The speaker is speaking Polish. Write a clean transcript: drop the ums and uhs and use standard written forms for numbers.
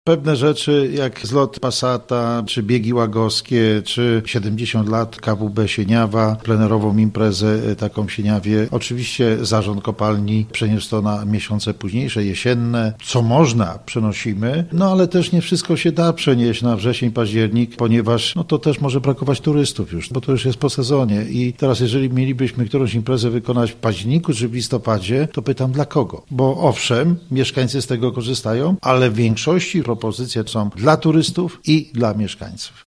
Pewne rzeczy jak zlot Passata, czy biegi łagowskie, czy 70 lat KWB Sieniawa, plenerową imprezę taką w Sieniawie. Oczywiście zarząd kopalni przeniósł to na miesiące późniejsze, jesienne. Co można, przenosimy, ale też nie wszystko się da przenieść na wrzesień, październik, ponieważ to też może brakować turystów już, bo to już jest po sezonie. I teraz jeżeli mielibyśmy którąś imprezę wykonać w październiku czy w listopadzie, to pytam dla kogo? Bo owszem, mieszkańcy z tego korzystają, ale w większości propozycje są dla turystów i dla mieszkańców.